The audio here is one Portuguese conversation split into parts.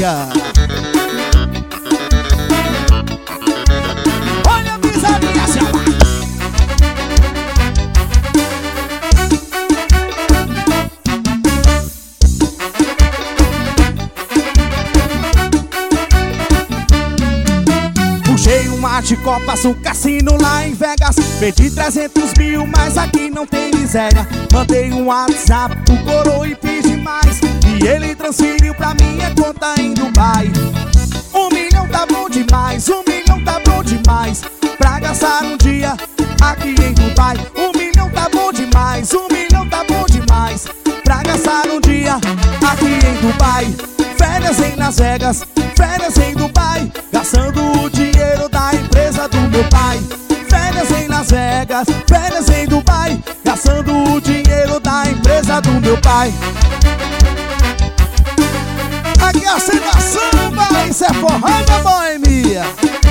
Maria. Olha a pisadinha, se ela. Puxei um mate, copas, um cassino lá em Vegas. Perdi 300 mil, mas aqui não tem miséria. Mandei um WhatsApp pro coroa e pedi mais, e ele transferiu pra minha conta em Dubai. 1 milhão tá bom demais, 1 milhão tá bom demais pra gastar um dia aqui em Dubai. 1 milhão tá bom demais, 1 milhão tá bom demais pra gastar um dia aqui em Dubai. Férias em Las Vegas, férias em Dubai, gastando o dinheiro da empresa do meu pai. Férias em Las Vegas, férias em Dubai, gastando o dinheiro da empresa do meu pai. Aqui é a cena samba, isso é forró da boemia.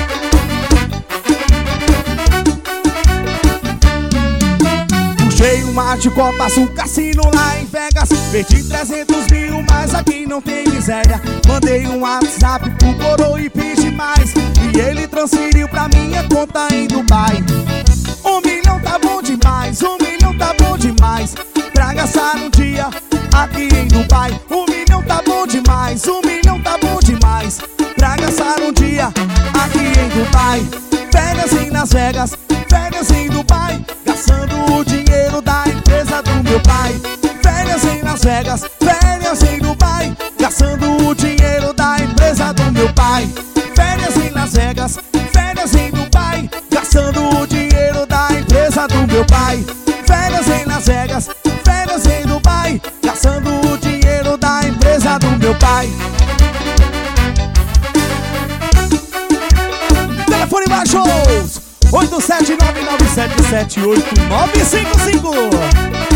Puxei um mate, copas, um cassino lá em Vegas. Perdi 300 mil, mas aqui não tem miséria. Mandei um WhatsApp pro coroa e pedi mais, e ele transferiu pra minha conta em Dubai. 1 milhão tá bom demais, 1 milhão tá bom demais pra gastar um dia aqui em Dubai. 1 milhão tá bom demais, 1 milhão tá bom demais pra gastar um dia aqui em Dubai. Férias em Las Vegas, férias em Dubai, gastando o dinheiro da empresa do meu pai. Férias em Las Vegas, férias em Dubai, gastando o dinheiro da empresa do meu pai. Férias em Las Vegas, férias em Dubai, gastando o dinheiro da empresa do meu pai. Férias em Las Vegas, férias em Dubai, gastando o dinheiro da empresa do meu pai. Telefone baixos 87997789955.